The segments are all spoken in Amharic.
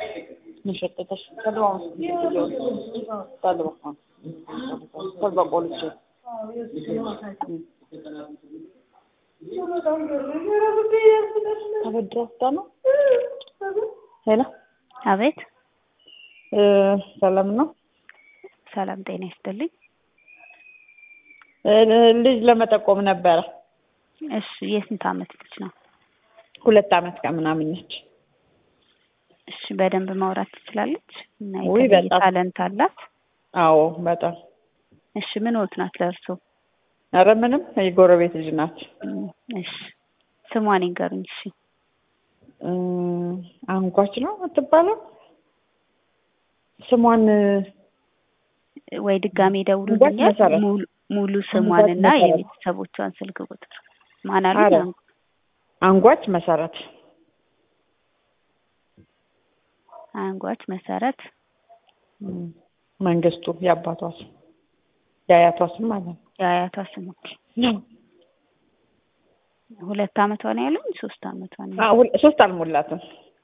نشطتش طلعوا طلعوا طلعوا بوليس ተበድራታ ነው ሄሎ አቤት ሰላም ነው ሰላም ጤና ይስጥልኝ ልጅ ለመጠቆም ነበር እሺ የስንት አመት ልጅ ነው 2 አመት ከምናምን ነች እሺ በደንብ ማውራት ትችላለች እና ታለንት አላት አዎ በጣም እሺ ምን ወት ናት ለርሶ አረ ምንም የጎረቤት ልጅ ናት እሺ ስሟን ይንገሩኝ እሺ አንጓች ነው አትባለው ስሟን ወይ ድጋሜ ደውሉልኝ ሙሉ ስሟንና የቤተሰቦቿን ስልክ ቁጥር ማን አለ አንጓች መሰረት አንጓች መሰረት መንግስቱ ያባቷ ስም ያያቷ ስም ማለት ያያቷ ስም ነው 2 አመቷ ነው ያለው 3 አመቷ ነው 3 አልሞላትም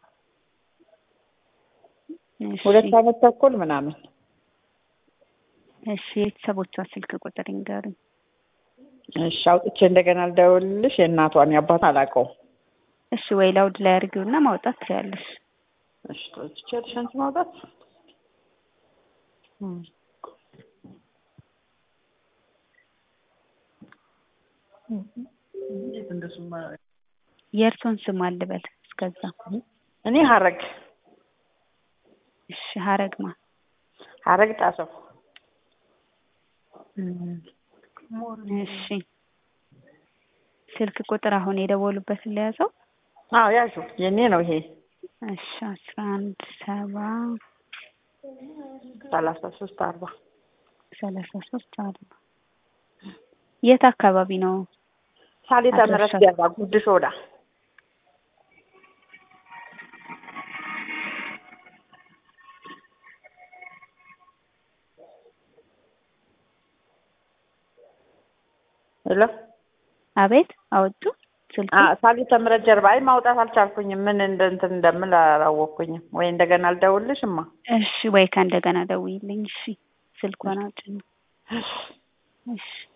2 አመት ተኩል ምናምን እሺ ቤተሰቦቿ ስልክ ቁጥር ይንገሩኝ እሺ አውጥቼ እንደገና ልደውልልሽ የእናቷን ያባቷን አላውቀው እሺ ወይ ላውድ ላይ አድርጊውና ማውጣት ትችያለሽ እሺ ትችያለሽ አንቺ ማውጣት የእርሶን ስም አልበል እስከዛ እኔ ሀረግ እሺ ሀረግማ ሀረግ ጣሰው እሺ ስልክ ቁጥር አሁን የደወሉበት ለያዘው አዎ ያዡ የኔ ነው ይሄ እሺ 11 7 33 40 የት አካባቢ ነው ሳሊታ ምረት ያባ ጉድ ሾዳ ሄሎ አቤት አውጡ ስልክ ሳሊታ ምረት ጀርባ አይ ማውጣት አልቻልኩኝም ምን እንትን እንደምል አላወቅኩኝም ወይ እንደገና አልደውልሽማ እሺ ወይ ከእንደገና ደውይልኝ እሺ ስልኳን አውጪኝ እሺ